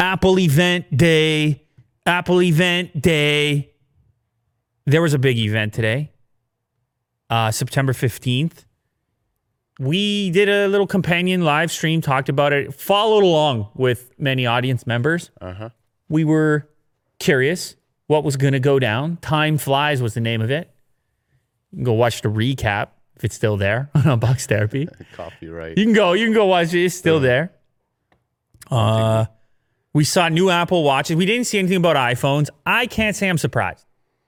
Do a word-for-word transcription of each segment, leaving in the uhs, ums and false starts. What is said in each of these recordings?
Apple event day. Apple event day. There was a big event today, uh, September fifteenth. We did a little companion live stream, talked about it, followed along with many audience members. Uh-huh. We were curious what was going to go down. Time Flies was the name of it. You can go watch the recap if it's still there on Unbox Therapy. Copyright. You can go. You can go watch it. It's still there. Uh, we saw new Apple Watches. We didn't see anything about iPhones. I can't say I'm surprised.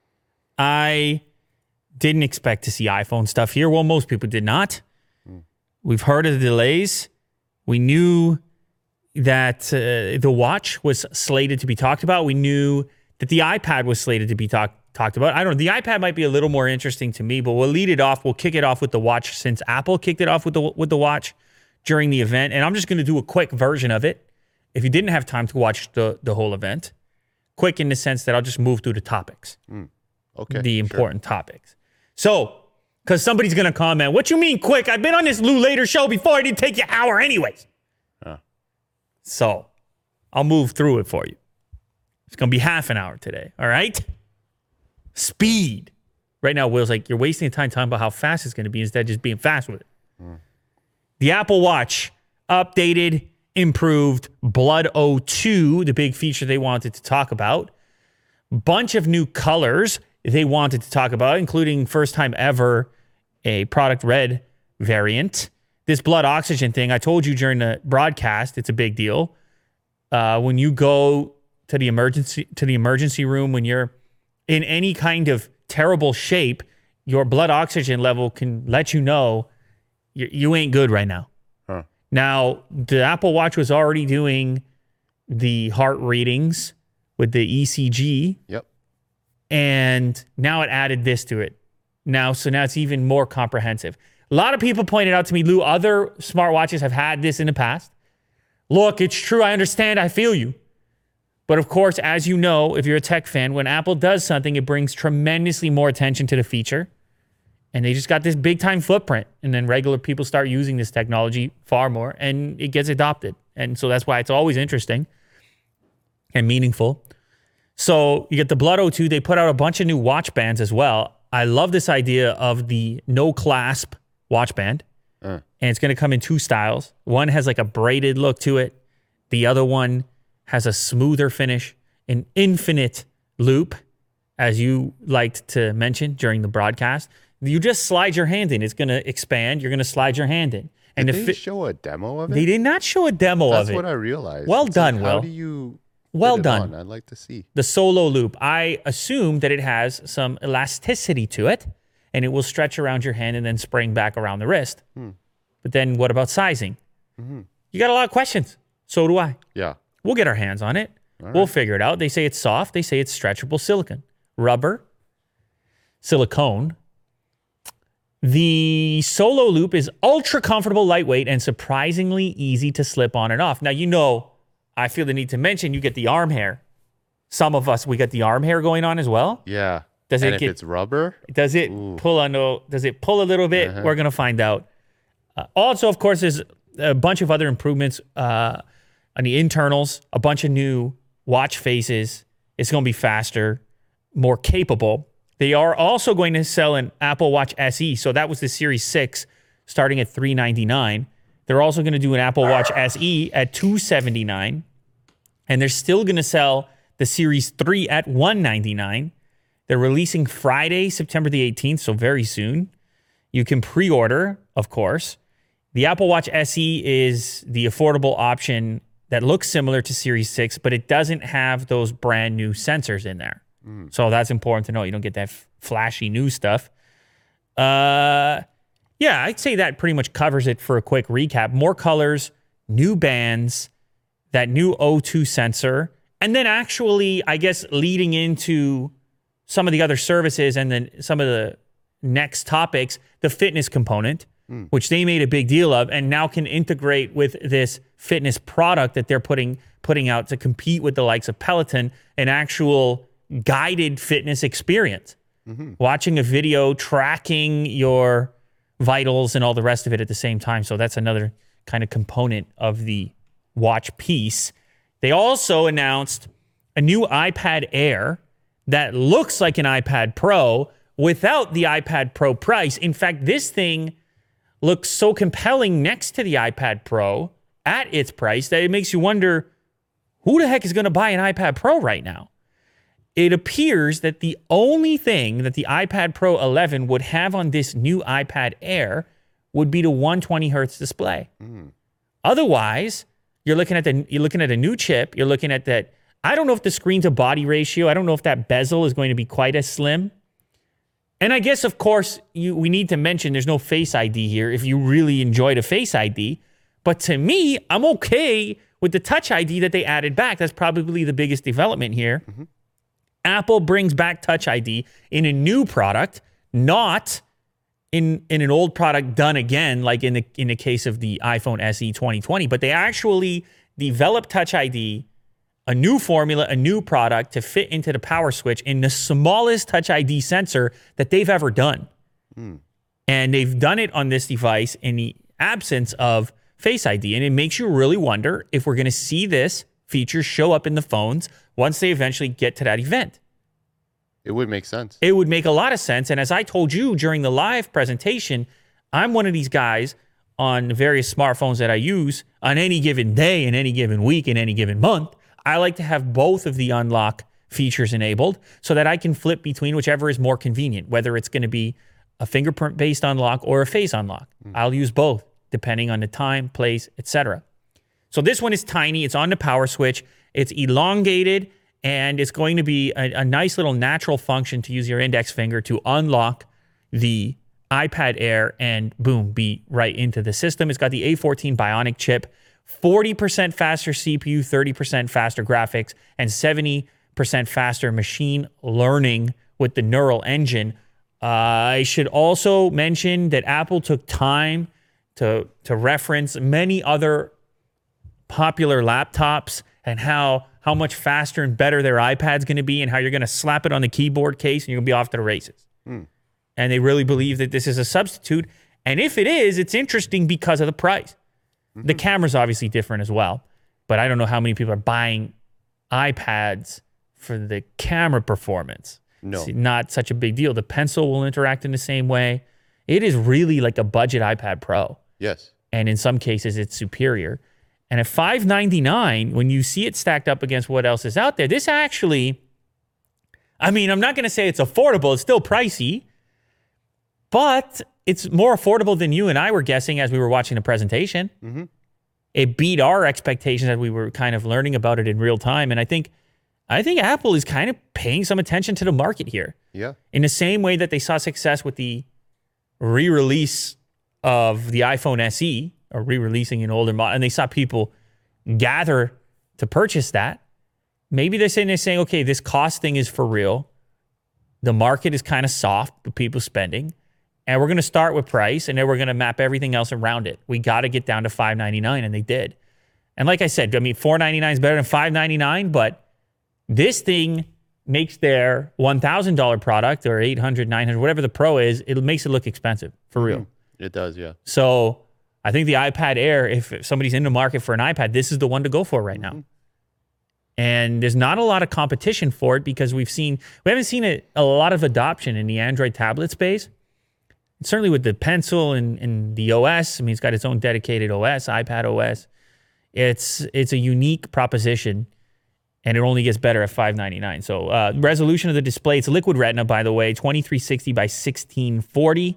I didn't expect to see iPhone stuff here. Well, most people did not. Mm. We've heard of the delays. We knew that uh, the watch was slated to be talked about. We knew that the iPad was slated to be talk- talked about. I don't know. The iPad might be a little more interesting to me, but we'll lead it off. We'll kick it off with the watch since Apple kicked it off with the with the watch during the event. And I'm just going to do a quick version of it. If you didn't have time to watch the, the whole event, quick in the sense that I'll just move through the topics. Mm. Okay. The important sure. topics. So, because somebody's going to comment, what you mean quick? I've been on this Lou Later show before. It didn't take you an hour anyways. Huh. So, I'll move through it for you. It's going to be half an hour today. All right? Speed. Right now, Will's like, you're wasting time talking about how fast it's going to be instead of just being fast with it. Mm. The Apple Watch updated, improved, Blood O two, the big feature they wanted to talk about. Bunch of new colors they wanted to talk about, including first time ever a product red variant. This blood oxygen thing, I told you during the broadcast, it's a big deal. Uh, when you go to the emergency to the emergency room, when you're in any kind of terrible shape, your blood oxygen level can let you know you, you ain't good right now. Huh. Now, the Apple Watch was already doing the heart readings with the E C G. Yep. And now it added this to it. Now, so now it's even more comprehensive. A lot of people pointed out to me, Lou, other smartwatches have had this in the past. Look, it's true. I understand. I feel you. But of course, as you know, if you're a tech fan, when Apple does something, it brings tremendously more attention to the feature. And they just got this big time footprint. And then regular people start using this technology far more and it gets adopted. And so that's why it's always interesting and meaningful. So you get the Blood O two. They put out a bunch of new watch bands as well. I love this idea of the no clasp watch band. Uh. And it's going to come in two styles. One has like a braided look to it. The other one has a smoother finish, an infinite loop, as you liked to mention during the broadcast. You just slide your hand in. It's going to expand. You're going to slide your hand in. And did the they fi- show a demo of it? They did not show a demo That's of it. That's what I realized. Well it's done, like, Will. How do you well put it done. on? I'd like to see. The Solo Loop. I assume that it has some elasticity to it, and it will stretch around your hand and then spring back around the wrist. Hmm. But then what about sizing? Mm-hmm. You got a lot of questions. So do I. Yeah. We'll get our hands on it. All we'll right. figure it out. They say it's soft. They say it's stretchable silicone. Rubber. Silicone. The Solo Loop is ultra comfortable, lightweight, and surprisingly easy to slip on and off. Now, you know, I feel the need to mention you get the arm hair. Some of us, we got the arm hair going on as well. Yeah. Does and it if get, it's rubber? Does it Ooh. pull on? Does it pull a little bit? Uh-huh. We're going to find out. Uh, also, of course, there's a bunch of other improvements uh, on the internals, a bunch of new watch faces. It's going to be faster, more capable. They are also going to sell an Apple Watch S E. So that was the Series six starting at three ninety-nine. They're also going to do an Apple Watch S E at two seventy-nine. And they're still going to sell the Series three at one ninety-nine. They're releasing Friday, September the eighteenth, so very soon. You can pre-order, of course. The Apple Watch S E is the affordable option that looks similar to Series six, but it doesn't have those brand new sensors in there. Mm. So that's important to know. You don't get that f- flashy new stuff. Uh, yeah, I'd say that pretty much covers it for a quick recap. More colors, new bands, that new O two sensor, and then actually, I guess, leading into some of the other services and then some of the next topics, the fitness component, mm. which they made a big deal of and now can integrate with this fitness product that they're putting putting out to compete with the likes of Peloton, an actual guided fitness experience. Mm-hmm. Watching a video, tracking your vitals and all the rest of it at the same time. So that's another kind of component of the watch piece. They also announced a new iPad Air that looks like an iPad Pro without the iPad Pro price. In fact, this thing looks so compelling next to the iPad Pro at its price that it makes you wonder, who the heck is going to buy an iPad Pro right now? It appears that the only thing that the iPad Pro eleven would have on this new iPad Air would be the one hundred twenty hertz display. Mm. Otherwise, you're looking at the you're looking at a new chip. You're looking at that. I don't know if the screen to body ratio, I don't know if that bezel is going to be quite as slim. And I guess, of course, you, we need to mention there's no Face I D here if you really enjoyed a Face I D. But to me, I'm okay with the Touch I D that they added back. That's probably the biggest development here. Mm-hmm. Apple brings back Touch I D in a new product, not in, in an old product done again, like in the, in the case of the iPhone S E twenty twenty. But they actually developed Touch I D, a new formula, a new product to fit into the power switch in the smallest Touch I D sensor that they've ever done. Mm. And they've done it on this device in the absence of Face I D. And it makes you really wonder if we're going to see this feature show up in the phones once they eventually get to that event. It would make sense. It would make a lot of sense. And as I told you during the live presentation, I'm one of these guys on various smartphones that I use on any given day, in any given week, in any given month. I like to have both of the unlock features enabled so that I can flip between whichever is more convenient, whether it's going to be a fingerprint-based unlock or a face unlock. Mm. I'll use both depending on the time, place, et cetera. So this one is tiny. It's on the power switch. It's elongated, and it's going to be a, a nice little natural function to use your index finger to unlock the iPad Air and boom, be right into the system. It's got the A fourteen Bionic chip, forty percent faster C P U, thirty percent faster graphics, and seventy percent faster machine learning with the Neural Engine. Uh, I should also mention that Apple took time to, to reference many other popular laptops and how, how much faster and better their iPad's going to be and how you're going to slap it on the keyboard case and you're going to be off to the races. Mm. And they really believe that this is a substitute. And if it is, it's interesting because of the price. Mm-hmm. The camera's obviously different as well, but I don't know how many people are buying iPads for the camera performance. No. It's not such a big deal. The Pencil will interact in the same way. It is really like a budget iPad Pro. Yes. And in some cases, it's superior. And at five ninety-nine, when you see it stacked up against what else is out there, this actually, I mean, I'm not going to say it's affordable. It's still pricey, but it's more affordable than you and I were guessing as we were watching the presentation. Mm-hmm. It beat our expectations as we were kind of learning about it in real time. And I think I think Apple is kind of paying some attention to the market here. Yeah. In the same way that they saw success with the re-release of the iPhone S E, or re-releasing an older model, and they saw people gather to purchase that. Maybe they're saying, they're saying, okay, this cost thing is for real. The market is kind of soft with people spending. And we're going to start with price, and then we're going to map everything else around it. We got to get down to five ninety-nine, and they did. And like I said, I mean, four ninety-nine is better than five ninety-nine, but this thing makes their one thousand dollars product, or eight hundred, nine hundred, whatever the Pro is, it makes it look expensive, for real. It does, yeah. So I think the iPad Air, if somebody's in the market for an iPad, this is the one to go for right now. Mm-hmm. And there's not a lot of competition for it because we've seen, we haven't seen a, a lot of adoption in the Android tablet space. Certainly with the Pencil and, and the O S, I mean, it's got its own dedicated O S, iPad O S. It's it's a unique proposition, and it only gets better at five ninety-nine. So uh, resolution of the display, it's Liquid Retina, by the way, twenty-three sixty by sixteen forty.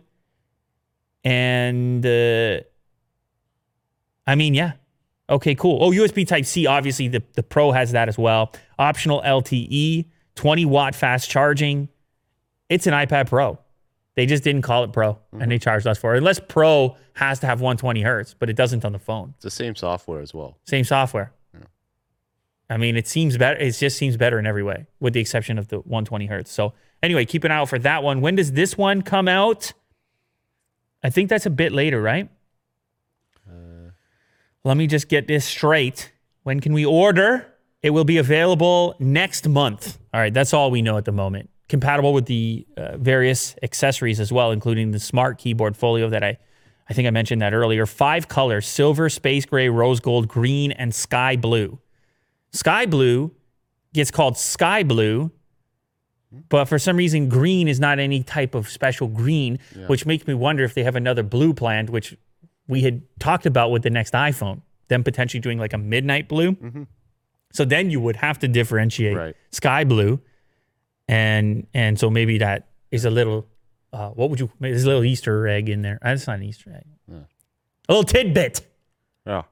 And, uh, I mean, yeah. Okay, cool. Oh, U S B Type-C, obviously the, the Pro has that as well. Optional L T E, twenty watt fast charging. It's an iPad Pro. They just didn't call it Pro, mm-hmm. and they charged us for it. Unless Pro has to have one hundred twenty hertz, but it doesn't on the phone. It's the same software as well. Same software. Yeah. I mean, it seems better. It just seems better in every way, with the exception of the one hundred twenty hertz. So anyway, keep an eye out for that one. When does this one come out? I think that's a bit later, right? Uh, Let me just get this straight. When can we order? It will be available next month. All right, that's all we know at the moment. Compatible with the uh, various accessories as well, including the smart keyboard folio that I, I think I mentioned that earlier. Five colors: silver, space gray, rose gold, green, and sky blue. Sky blue gets called sky blue, but for some reason, green is not any type of special green, Yeah. which makes me wonder if they have another blue planned, which we had talked about with the next iPhone, them potentially doing like a midnight blue. Mhm. So then you would have to differentiate Right. sky blue, and and so maybe that is a little, uh, what would you, there's a little Easter egg in there. That's not an Easter egg. Yeah. A little tidbit. Yeah.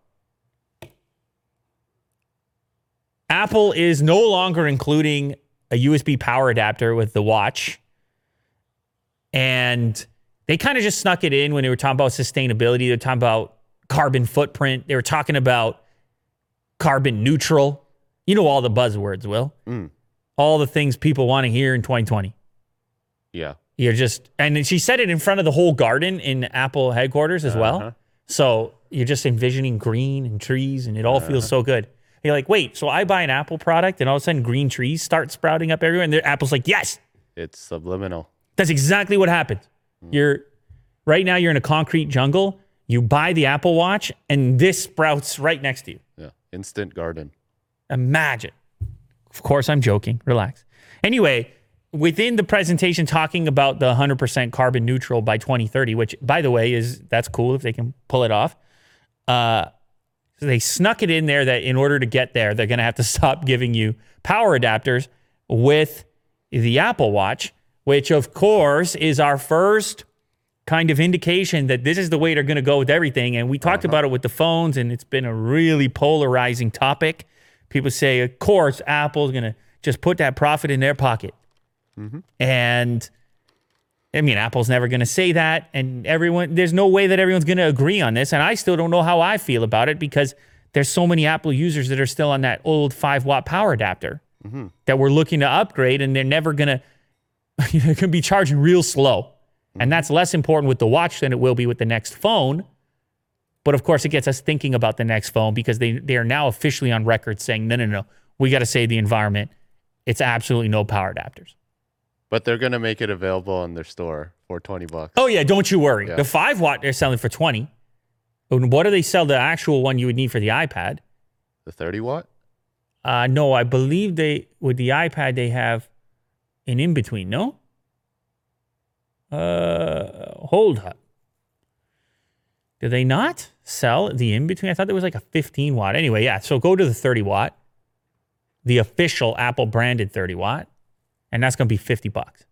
Apple is no longer including a U S B power adapter with the watch. And they kind of just snuck it in when they were talking about sustainability. They were talking about carbon footprint. They were talking about carbon neutral. You know all the buzzwords, Will. Mm. All the things people want to hear in twenty twenty. Yeah. You're just, and she said it in front of the whole garden in Apple headquarters as well. Uh-huh. So you're just envisioning green and trees, and it all feels so good. You're like, wait, so I buy an Apple product, and all of a sudden green trees start sprouting up everywhere, and the Apple's like, yes, It's subliminal. that's exactly what happened. You're right now you're in a concrete jungle. You buy the Apple Watch, and this sprouts right next to you. Yeah. Instant garden. Imagine. Of course, I'm joking. Relax. Anyway, within the presentation, talking about the one hundred percent carbon neutral by twenty thirty, which, by the way, is that's cool if they can pull it off. Uh, so they snuck it in there that in order to get there, they're going to have to stop giving you power adapters with the Apple Watch, which, of course, is our first kind of indication that this is the way they're going to go with everything. And we talked Uh-huh. about it with the phones, and it's been a really polarizing topic. People say, of course, Apple's going to just put that profit in their pocket. Mhm. And I mean, Apple's never going to say that. And everyone, there's no way that everyone's going to agree on this. And I still don't know how I feel about it because there's so many Apple users that are still on that old five watt power adapter Mm-hmm. that we're looking to upgrade, and they're never going to, they're going to be charging real slow. And that's less important with the watch than it will be with the next phone. But of course, it gets us thinking about the next phone because they, they are now officially on record saying, no, no, no, we got to save the environment. It's absolutely no power adapters. But they're gonna make it available in their store for twenty bucks. Oh, yeah, don't you worry. Yeah. The five watt they're selling for twenty. And what do they sell the actual one you would need for the iPad? The thirty watt? Uh, no, I believe they, with the iPad, they have an in-between, no? Uh, hold up. Do they not sell the in-between? I thought there was like a fifteen watt. Anyway, yeah, so go to the thirty watt, the official Apple branded thirty watt, and that's going to be fifty bucks.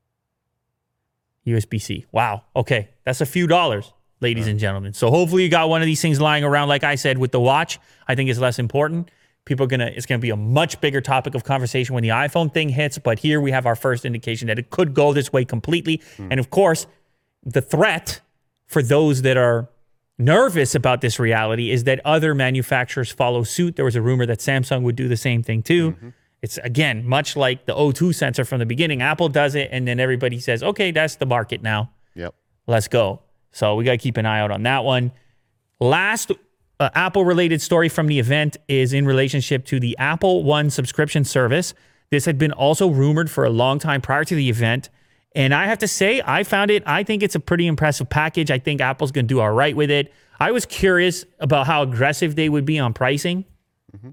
U S B C. Wow. Okay. That's a few dollars, ladies and gentlemen. So hopefully you got one of these things lying around. Like I said, with the watch, I think it's less important. People are going to, it's going to be a much bigger topic of conversation when the iPhone thing hits. But here we have our first indication that it could go this way completely. And of course, the threat for those that are nervous about this reality is that other manufacturers follow suit. There was a rumor that Samsung would do the same thing too. Mm-hmm. It's, again, much like the O two sensor from the beginning. Apple does it, and then everybody says, okay, that's the market now. Yep. Let's go. So we got to keep an eye out on that one. Last uh, Apple-related story from the event is in relationship to the Apple One subscription service. This had been also rumored for a long time prior to the event. And I have to say, I found it, I think it's a pretty impressive package. I think Apple's going to do all right with it. I was curious about how aggressive they would be on pricing. Mm-hmm.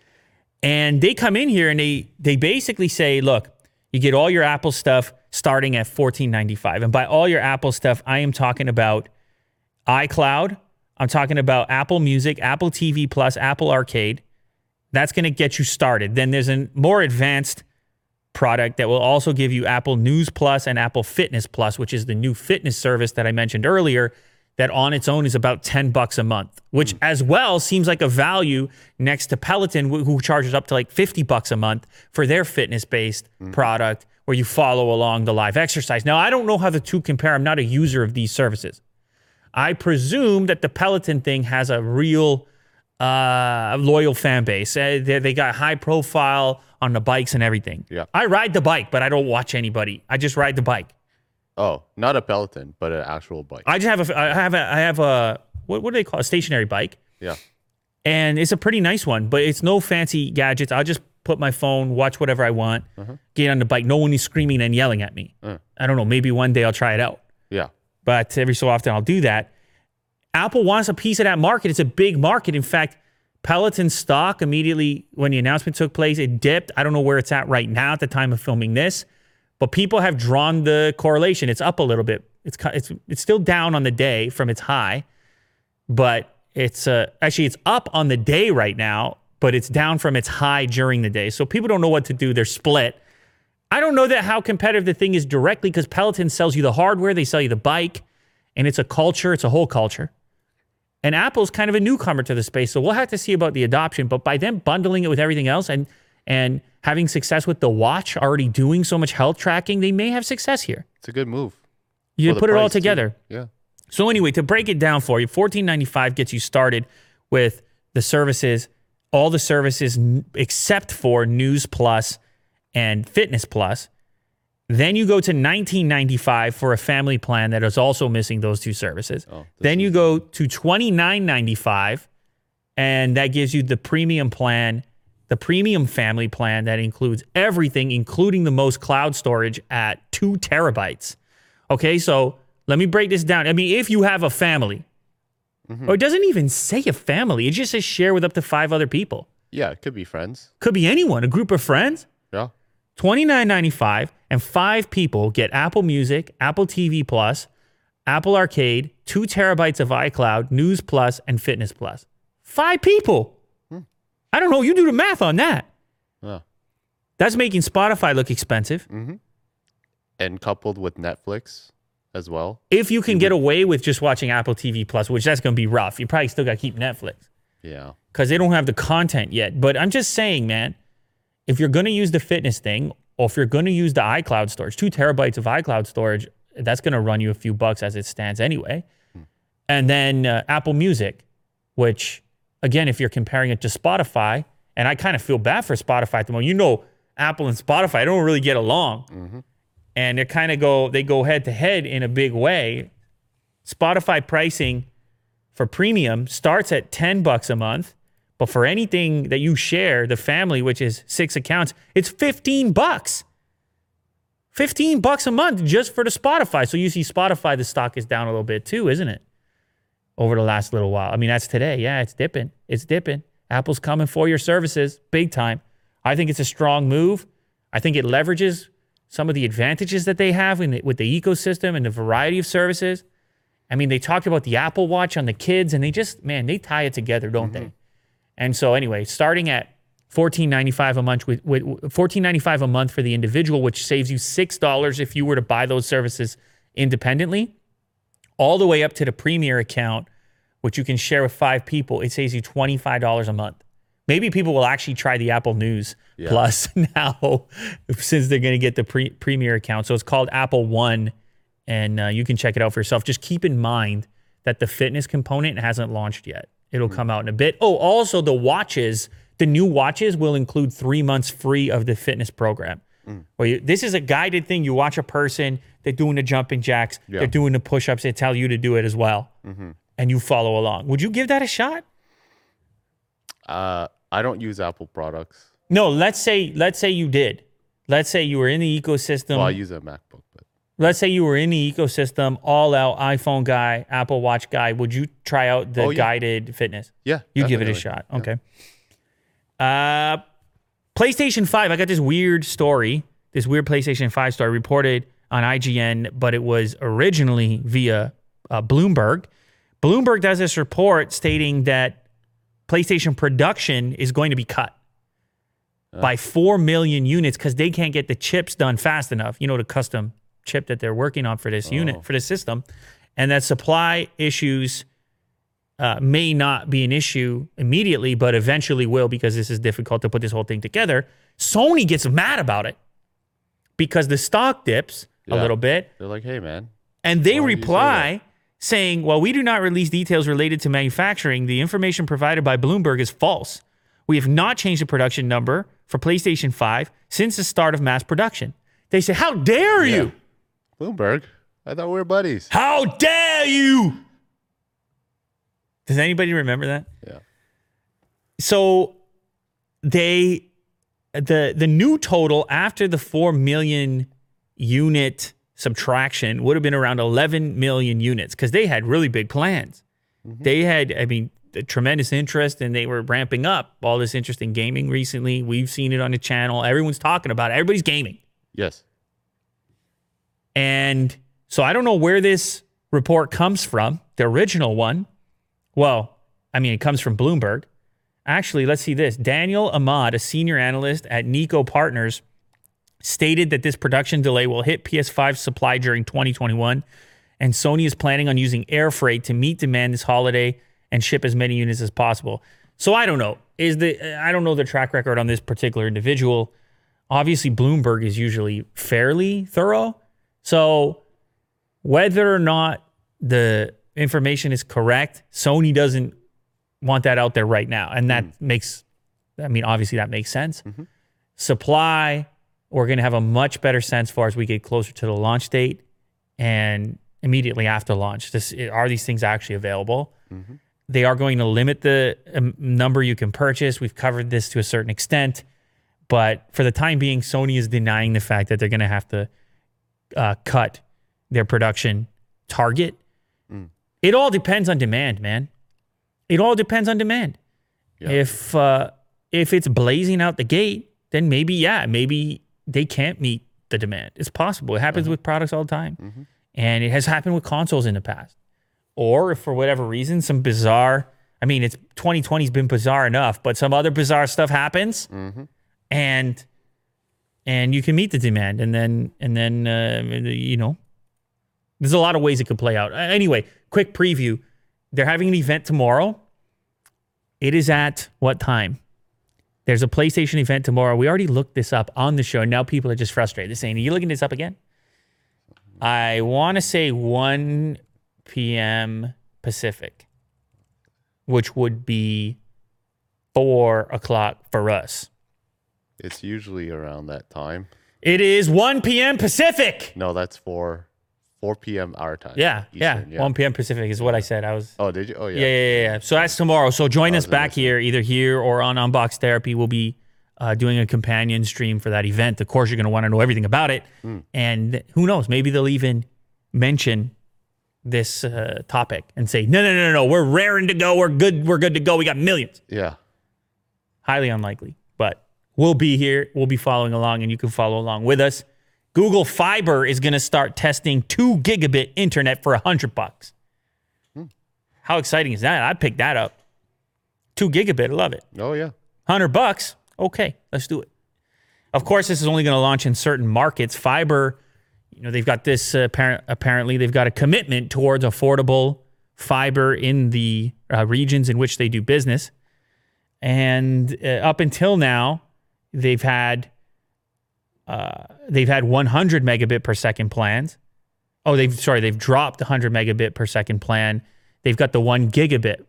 And they come in here and they they basically say, look, you get all your Apple stuff starting at fourteen ninety-five. And by all your Apple stuff, I am talking about iCloud. I'm talking about Apple Music, Apple T V Plus, Apple Arcade. That's going to get you started. Then there's a more advanced product that will also give you Apple News Plus and Apple Fitness Plus, which is the new fitness service that I mentioned earlier, that on its own is about ten bucks a month, which as well seems like a value next to Peloton, wh- who charges up to like fifty bucks a month for their fitness-based product where you follow along the live exercise. Now, I don't know how the two compare. I'm not a user of these services. I presume that the Peloton thing has a real uh, loyal fan base. Uh, they, they got high profile on the bikes and everything. Yeah. I ride the bike, but I don't watch anybody. I just ride the bike. Oh, not a Peloton, but an actual bike. I just have a, I have a, I have a, what, what do they call it? A stationary bike. Yeah. And it's a pretty nice one, but it's no fancy gadgets. I'll just put my phone, watch whatever I want, Uh-huh. get on the bike. No one is screaming and yelling at me. Uh. I don't know. Maybe one day I'll try it out. Yeah. But every so often I'll do that. Apple wants a piece of that market. It's a big market. In fact, Peloton stock immediately when the announcement took place, it dipped. I don't know where it's at right now at the time of filming this, but people have drawn the correlation. It's up a little bit. It's it's it's still down on the day from its high, but it's uh, actually it's up on the day right now, but it's down from its high during the day. So people don't know what to do. They're split. I don't know that how competitive the thing is directly because Peloton sells you the hardware, they sell you the bike, and it's a culture. It's a whole culture. And Apple's kind of a newcomer to the space, so we'll have to see about the adoption. But by them bundling it with everything else and and having success with the watch, already doing so much health tracking, they may have success here. It's a good move. You For the put it all price, too. together. Yeah. So anyway, to break it down for you, fourteen ninety-five gets you started with the services, all the services n- except for News Plus and Fitness Plus. Then you go to nineteen ninety-five for a family plan that is also missing those two services. Oh, this Then you is- go to twenty-nine ninety-five, and that gives you the premium plan, the premium family plan that includes everything, including the most cloud storage at two terabytes. Okay, so let me break this down. I mean, if you have a family, Mhm. or it doesn't even say a family, it just says share with up to five other people. Yeah, it could be friends. Could be anyone, a group of friends. Yeah. twenty-nine ninety-five, and five people get Apple Music, Apple T V Plus, Apple Arcade, two terabytes of iCloud, News Plus, and Fitness Plus. Five people. Hmm. I don't know. You do the math on that. Yeah. That's making Spotify look expensive. Mm-hmm. And coupled with Netflix as well. If you can get away with just watching Apple T V Plus, which that's going to be rough. You probably still got to keep Netflix Yeah. because they don't have the content yet. But I'm just saying, man, if you're going to use the fitness thing, or if you're going to use the iCloud storage, two terabytes of iCloud storage, that's going to run you a few bucks as it stands anyway. Hmm. And then uh, Apple Music, which, again, if you're comparing it to Spotify, and I kind of feel bad for Spotify at the moment. You know, Apple and Spotify don't really get along. Mm-hmm. And they kind of go, they go head to head in a big way. Spotify pricing for premium starts at ten bucks a month. But for anything that you share, the family, which is six accounts, it's fifteen bucks. fifteen bucks a month just for the Spotify. So you see Spotify, the stock is down a little bit too, isn't it? Over the last little while. I mean, that's today. Yeah, it's dipping. It's dipping. Apple's coming for your services big time. I think it's a strong move. I think it leverages some of the advantages that they have in the, with the ecosystem and the variety of services. I mean, they talked about the Apple Watch on the kids, and they just, man, they tie it together, don't mm-hmm. they? And so anyway, starting at fourteen ninety-five a month with, with fourteen ninety-five a month for the individual, which saves you six dollars if you were to buy those services independently, all the way up to the Premier account, which you can share with five people. It saves you twenty-five dollars a month. Maybe people will actually try the Apple News yeah. Plus now since they're going to get the pre- Premier account. So it's called Apple One, and uh, you can check it out for yourself. Just keep in mind that the fitness component hasn't launched yet. It'll mm. come out in a bit. Oh, also the watches, the new watches will include three months free of the fitness program. Mm. Where you, this is a guided thing. You watch a person, they're doing the jumping jacks, yeah. they're doing the push-ups, they tell you to do it as well. Mm-hmm. And you follow along. Would you give that a shot? Uh, I don't use Apple products. No, let's say let's say you did. Let's say you were in the ecosystem. Well, I use a MacBook, but let's say you were in the ecosystem, all out iPhone guy, Apple Watch guy. Would you try out the oh, yeah. guided fitness? Yeah, you give it a shot. Yeah. Okay. Uh, PlayStation five. I got this weird story. This weird PlayStation five story reported on I G N, but it was originally via uh, Bloomberg. Bloomberg does this report stating that PlayStation production is going to be cut uh. by four million units because they can't get the chips done fast enough. You know, the custom chip that they're working on for this oh. unit, for this system. And that supply issues uh, may not be an issue immediately, but eventually will because this is difficult to put this whole thing together. Sony gets mad about it because the stock dips yeah. a little bit. They're like, hey, man. And they reply saying, well, we do not release details related to manufacturing. The information provided by Bloomberg is false. We have not changed the production number for PlayStation five since the start of mass production. They say, how dare yeah. you? Bloomberg? I thought we were buddies. How dare you? Does anybody remember that? Yeah. So they, the, the new total after the four million unit subtraction would have been around eleven million units because they had really big plans. Mm-hmm. They had, I mean, a tremendous interest, and they were ramping up all this interest in gaming recently. We've seen it on the channel. Everyone's talking about it. Everybody's gaming. Yes. And so I don't know where this report comes from, the original one. Well, I mean, it comes from Bloomberg. Actually, let's see this. Daniel Ahmad, a senior analyst at Nico Partners, stated that this production delay will hit P S five supply during twenty twenty-one, and Sony is planning on using air freight to meet demand this holiday and ship as many units as possible. So I don't know. Is the I don't know the track record on this particular individual. Obviously, Bloomberg is usually fairly thorough. So whether or not the information is correct, Sony doesn't want that out there right now. And that mm. makes, I mean, obviously that makes sense. Mm-hmm. Supply, we're going to have a much better sense far as we get closer to the launch date and immediately after launch. This, are these things actually available? Mm-hmm. They are going to limit the um, number you can purchase. We've covered this to a certain extent. But for the time being, Sony is denying the fact that they're going to have to uh, cut their production target. Mm. It all depends on demand, man. It all depends on demand. Yeah. If uh, if it's blazing out the gate, then maybe, yeah, maybe they can't meet the demand. It's possible. It happens uh-huh. with products all the time. Mm-hmm. And it has happened with consoles in the past. Or if for whatever reason, some bizarre, I mean, it's twenty twenty's been bizarre enough, but some other bizarre stuff happens. Mm-hmm. And and you can meet the demand, and then and then uh, you know, there's a lot of ways it could play out. Anyway, quick preview: they're having an event tomorrow. It is at what time? There's a PlayStation event tomorrow. We already looked this up on the show, and now people are just frustrated. They're saying, "Are you looking this up again?" I want to say one p.m. Pacific, which would be four o'clock for us. It's usually around that time. It is one p.m. Pacific. No, that's four p.m. our time. Yeah, yeah, yeah. one p.m. Pacific is what I said. I was. Oh, did you? Oh, yeah. Yeah, yeah, yeah. yeah. So that's tomorrow. So join us back here, either here or on Unbox Therapy. We'll be uh, doing a companion stream for that event. Of course, you're going to want to know everything about it. Mm. And who knows? Maybe they'll even mention this uh, topic and say, no, no, no, no, no. We're raring to go. We're good. We're good to go. We got millions. Yeah. Highly unlikely, but we'll be here. We'll be following along, and you can follow along with us. Google Fiber is going to start testing two gigabit internet for a hundred bucks. Hmm. How exciting is that? I'd pick that up. Two gigabit, I love it. Oh yeah, hundred bucks. Okay, let's do it. Of course, this is only going to launch in certain markets. Fiber, you know, they've got this. Uh, apparent, apparently, they've got a commitment towards affordable fiber in the uh, regions in which they do business. And uh, up until now, they've had. Uh, they've had one hundred megabit per second plans. Oh, they've sorry, they've dropped the one hundred megabit per second plan. They've got the one gigabit,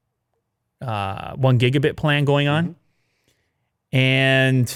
uh, one gigabit plan going on. Mm-hmm. And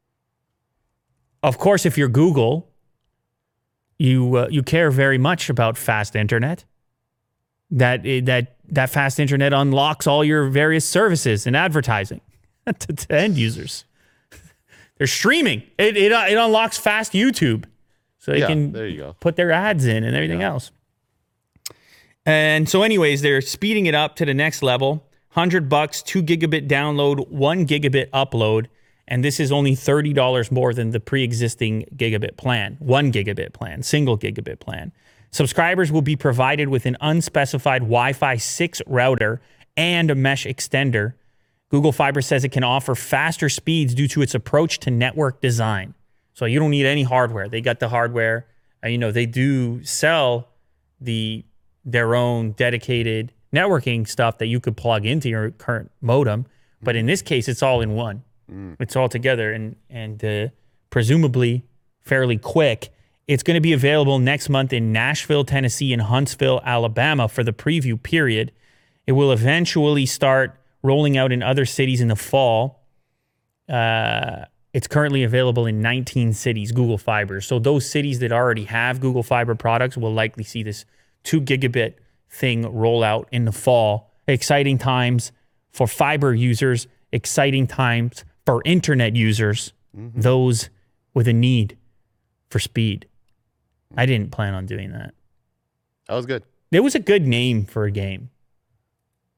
of course, if you're Google, you uh, you care very much about fast internet. That that that fast internet unlocks all your various services and advertising to, to end users. They're streaming. It, it it unlocks fast YouTube, so they yeah, can there you go. put their ads in and everything yeah. else. And so, anyways, they're speeding it up to the next level. Hundred bucks, two gigabit download, one gigabit upload, and this is only thirty dollars more than the pre-existing gigabit plan, one gigabit plan, single gigabit plan. Subscribers will be provided with an unspecified Wi-Fi six router and a mesh extender. Google Fiber says it can offer faster speeds due to its approach to network design. So you don't need any hardware. They got the hardware. Uh, you know, they do sell the their own dedicated networking stuff that you could plug into your current modem. But in this case, it's all in one. Mm. It's all together and, and uh, presumably fairly quick. It's going to be available next month in Nashville, Tennessee, and Huntsville, Alabama for the preview period. It will eventually start rolling out in other cities in the fall. Uh, it's currently available in nineteen cities, Google Fiber. So those cities that already have Google Fiber products will likely see this two gigabit thing roll out in the fall. Exciting times for fiber users, exciting times for internet users, mm-hmm. those with a need for speed. I didn't plan on doing that. That was good. It was a good name for a game.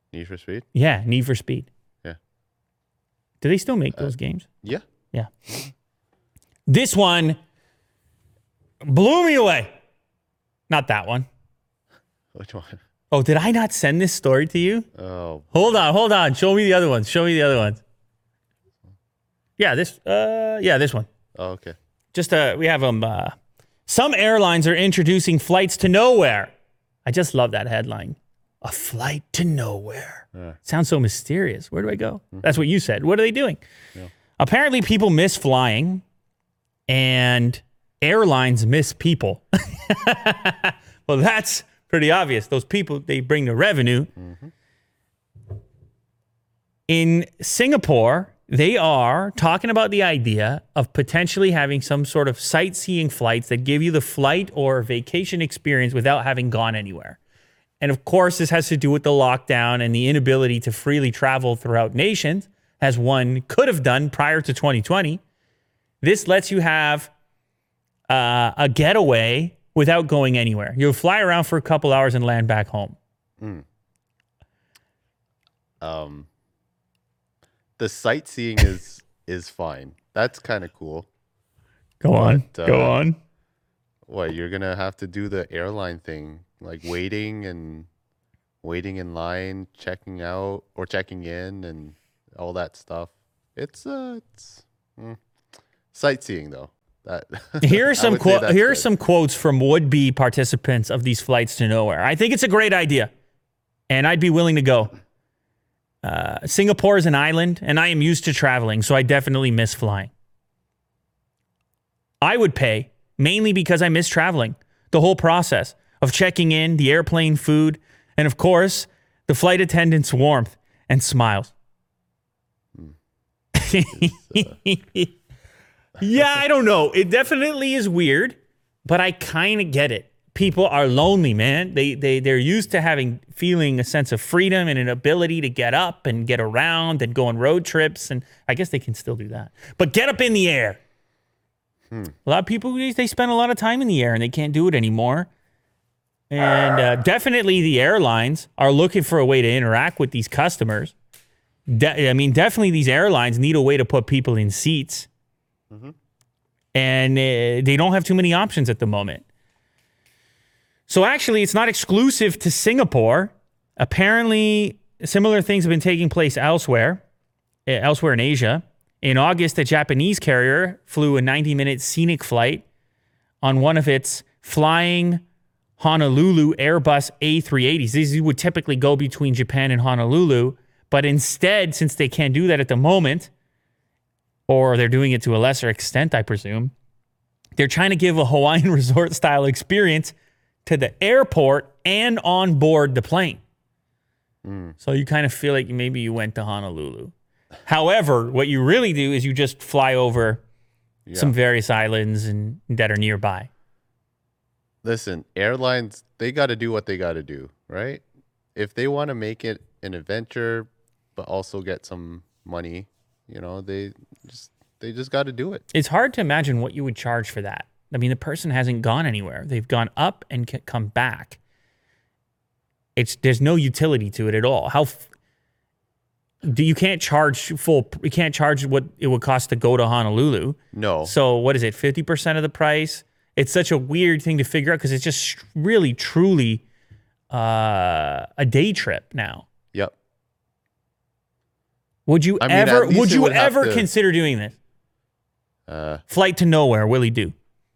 Need for Speed? Yeah, Need for Speed. Yeah. Do they still make those games? Yeah. Yeah. This one blew me away. Not that one. Which one? Oh, did I not send this story to you? Oh, Hold on, hold on. Show me the other ones. Show me the other ones. Yeah, this. Uh, yeah, this one. oh okay. Just uh, we have them. Uh, some airlines are introducing flights to nowhere. I just love that headline. A flight to nowhere. Yeah. Sounds so mysterious. Where do I go? Mm-hmm. That's what you said. What are they doing? Yeah. Apparently, people miss flying, and airlines miss people. Well, that's pretty obvious. Those people, they bring the revenue. Mm-hmm. In Singapore, they are talking about the idea of potentially having some sort of sightseeing flights that give you the flight or vacation experience without having gone anywhere. And of course, this has to do with the lockdown and the inability to freely travel throughout nations, as one could have done prior to twenty twenty. This lets you have uh, a getaway without going anywhere. You'll fly around for a couple hours and land back home. Mm. Um, the sightseeing is is fine. That's kind of cool. Go on. But, uh, Go on. What, you're gonna have to do the airline thing, like waiting and waiting in line, checking out or checking in, and all that stuff. It's uh, it's mm. sightseeing though. That here are some quote. Here good. are some quotes from would-be participants of these flights to nowhere. I think it's a great idea, and I'd be willing to go. Uh, Singapore is an island, and I am used to traveling, so I definitely miss flying. I would pay, mainly because I miss traveling. The whole process of checking in, the airplane food, and of course, the flight attendant's warmth and smiles. uh... Yeah, I don't know. It definitely is weird, but I kind of get it. People are lonely, man. They they they're used to having feeling a sense of freedom and an ability to get up and get around and go on road trips, and I guess they can still do that. But get up in the air. Hmm. A lot of people, they spend a lot of time in the air and they can't do it anymore. And uh, definitely the airlines are looking for a way to interact with these customers. De- I mean, definitely these airlines need a way to put people in seats. Mm-hmm. And uh, they don't have too many options at the moment. So actually, it's not exclusive to Singapore. Apparently, similar things have been taking place elsewhere, uh, elsewhere in Asia. In August, a Japanese carrier flew a ninety-minute scenic flight on one of its flying Honolulu Airbus A three eighties. These would typically go between Japan and Honolulu, but instead, since they can't do that at the moment, or they're doing it to a lesser extent, I presume, they're trying to give a Hawaiian resort-style experience to the airport and on board the plane. Mm. So you kind of feel like maybe you went to Honolulu. However, what you really do is you just fly over yeah. some various islands and that are nearby. Listen, airlines, they got to do what they got to do, right? If they want to make it an adventure, but also get some money, you know, they just they just got to do it. It's hard to imagine what you would charge for that. I mean, the person hasn't gone anywhere. They've gone up and come back. It's there's no utility to it at all. How f- do you can't charge full? You can't charge what it would cost to go to Honolulu. No. So what is it? fifty percent of the price? It's such a weird thing to figure out because it's just really, truly uh, a day trip now. Yep. Would you I mean, ever? Would you would ever to, consider doing this? Uh, Flight to nowhere, will he do?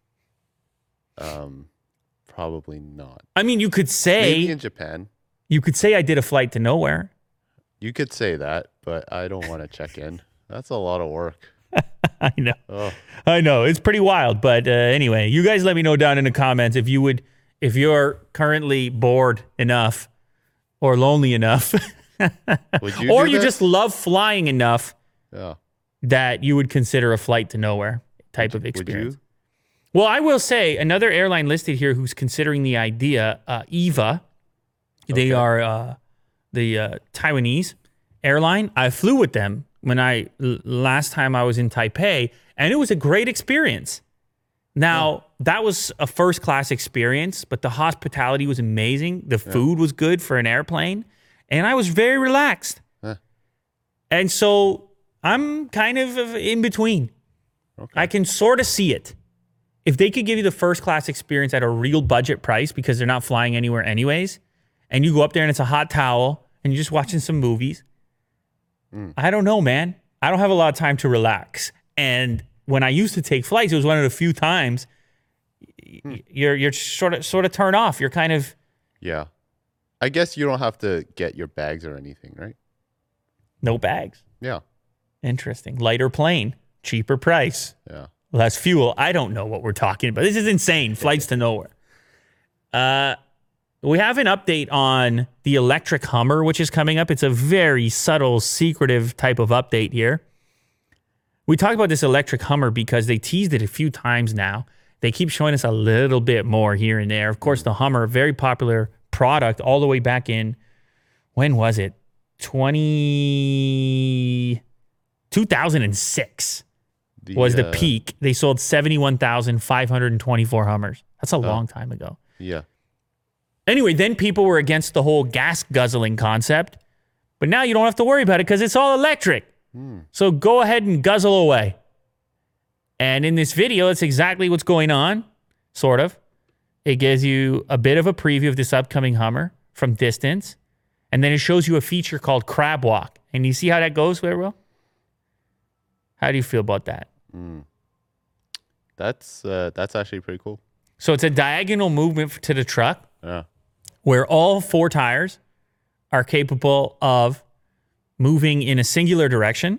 Um, probably not. I mean, you could say maybe in Japan. You could say I did a flight to nowhere. You could say that, but I don't want to check in. That's a lot of work. I know. Oh. I know. It's pretty wild. But uh, anyway, you guys let me know down in the comments if you would, if you're currently bored enough or lonely enough, would you or do you this? just love flying enough yeah. that you would consider a flight to nowhere type would, of experience. Would you? Well, I will say another airline listed here who's considering the idea, uh, Eva. Okay. They are uh, the uh, Taiwanese airline. I flew with them when I l- last time I was in Taipei, and it was a great experience. Now, yeah. that was a first class experience, but the hospitality was amazing. The food yeah. was good for an airplane, and I was very relaxed. Huh. And so I'm kind of in between. Okay. I can sort of see it. If they could give you the first class experience at a real budget price because they're not flying anywhere anyways, and you go up there and it's a hot towel and you're just watching some movies, mm. I don't know, man. I don't have a lot of time to relax. And when I used to take flights, it was one of the few times mm. you're you're sort of sort of turn off. You're kind of yeah. I guess you don't have to get your bags or anything, right? No bags. Yeah. Interesting. Lighter plane, cheaper price. Yeah. Less fuel. I don't know what we're talking about. This is insane. Flights to nowhere. Uh, we have an update on the electric Hummer, which is coming up. It's a very subtle, secretive type of update here. We talked about this electric Hummer because they teased it a few times now. They keep showing us a little bit more here and there. Of course, the Hummer, a very popular product all the way back in, when was it? twenty, two thousand six. The, was the uh, peak. They sold seventy-one thousand five hundred twenty-four Hummers. That's a uh, long time ago. Yeah. Anyway, then people were against the whole gas guzzling concept. But now you don't have to worry about it because it's all electric. Hmm. So go ahead and guzzle away. And in this video, that's exactly what's going on, sort of. It gives you a bit of a preview of this upcoming Hummer from distance. And then it shows you a feature called Crab Walk. And you see how that goes, Will? How do you feel about that? Mm. That's uh, that's actually pretty cool. So it's a diagonal movement to the truck, yeah, where all four tires are capable of moving in a singular direction,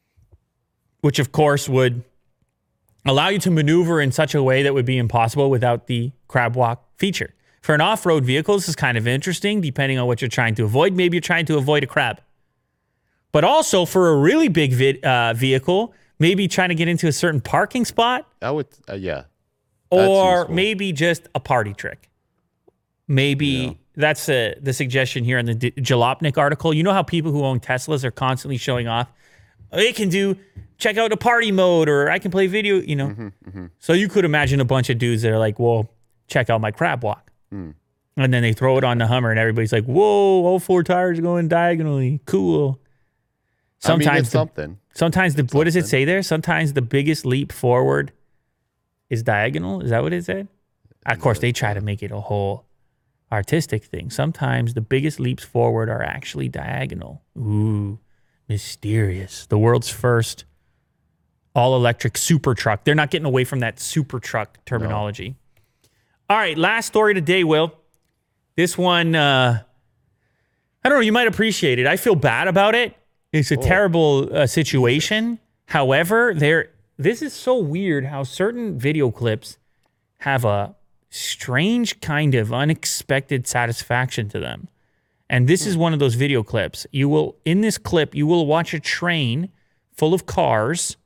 which of course would allow you to maneuver in such a way that would be impossible without the Crab Walk feature. For an off-road vehicle, this is kind of interesting, depending on what you're trying to avoid. Maybe you're trying to avoid a crab. But also for a really big vid, uh, vehicle, maybe trying to get into a certain parking spot. I would, uh, yeah. That's or useful. Maybe just a party trick. Maybe yeah. that's uh, the suggestion here in the D- Jalopnik article. You know how people who own Teslas are constantly showing off? They can do, check out the party mode, or I can play video, you know. Mm-hmm, mm-hmm. So you could imagine a bunch of dudes that are like, well, check out my Crab Walk. Mm. And then they throw it on the Hummer and everybody's like, whoa, all four tires are going diagonally. Cool. Sometimes I mean, it's the, something. Sometimes the it's what something. does it say there? Sometimes the biggest leap forward is diagonal. Is that what it said? Of course, they try to make it a whole artistic thing. Sometimes the biggest leaps forward are actually diagonal. Ooh, mysterious. The world's first all-electric super truck. They're not getting away from that super truck terminology. No. All right, last story today, Will. This one, uh, I don't know, you might appreciate it. I feel bad about it. It's a oh. terrible uh, situation. However, there. This is so weird how certain video clips have a strange kind of unexpected satisfaction to them. And this hmm. is one of those video clips. You will, in this clip, you will watch a train full of cars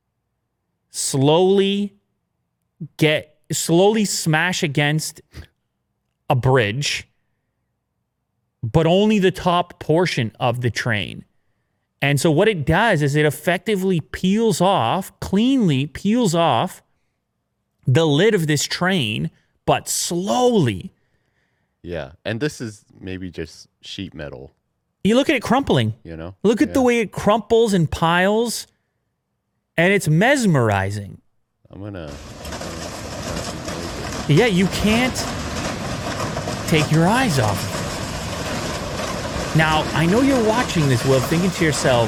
slowly get, slowly smash against a bridge, but only the top portion of the train. And so what it does is it effectively peels off, cleanly peels off the lid of this train, but slowly. Yeah. And this is maybe just sheet metal. You look at it crumpling. You know? Look at yeah. the way it crumples and piles. And it's mesmerizing. I'm going to... Yeah, you can't take your eyes off of it. Now, I know you're watching this, Will, thinking to yourself,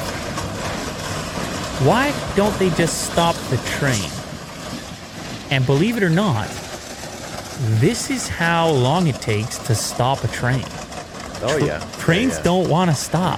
why don't they just stop the train? And believe it or not, this is how long it takes to stop a train. Oh, Tra- yeah. Trains yeah, yeah. don't want to stop.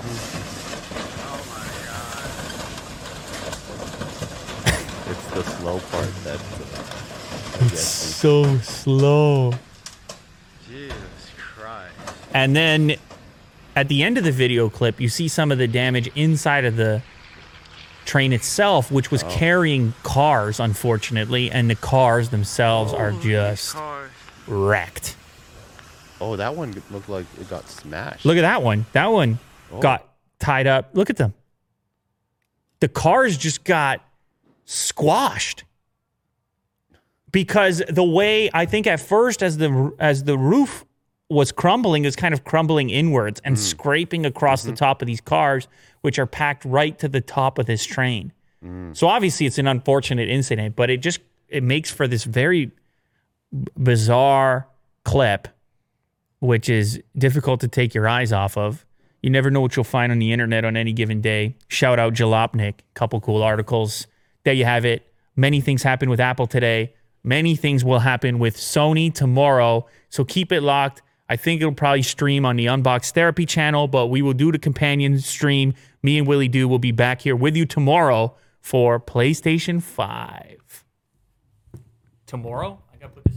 It's the slow part that... Uh, it's so slow. Jesus Christ. And then... at the end of the video clip, you see some of the damage inside of the train itself, which was oh. carrying cars, unfortunately, and the cars themselves oh, are just cars. wrecked. Oh, that one looked like it got smashed. Look at that one. That one oh. got tied up. Look at them. The cars just got squashed. Because the way, I think at first, as the as the roof was crumbling is kind of crumbling inwards and scraping across the top of these cars, which are packed right to the top of this train. So obviously it's an unfortunate incident, but it just it makes for this very b- bizarre clip, which is difficult to take your eyes off of. You never know what you'll find on the internet on any given day. Shout out Jalopnik, couple cool articles. There you have it. Many things happen with Apple today. Many things will happen with Sony tomorrow. So keep it locked. I think it'll probably stream on the Unbox Therapy channel, but we will do the companion stream. Me and Willie Do will be back here with you tomorrow for PlayStation five. Tomorrow? I gotta put this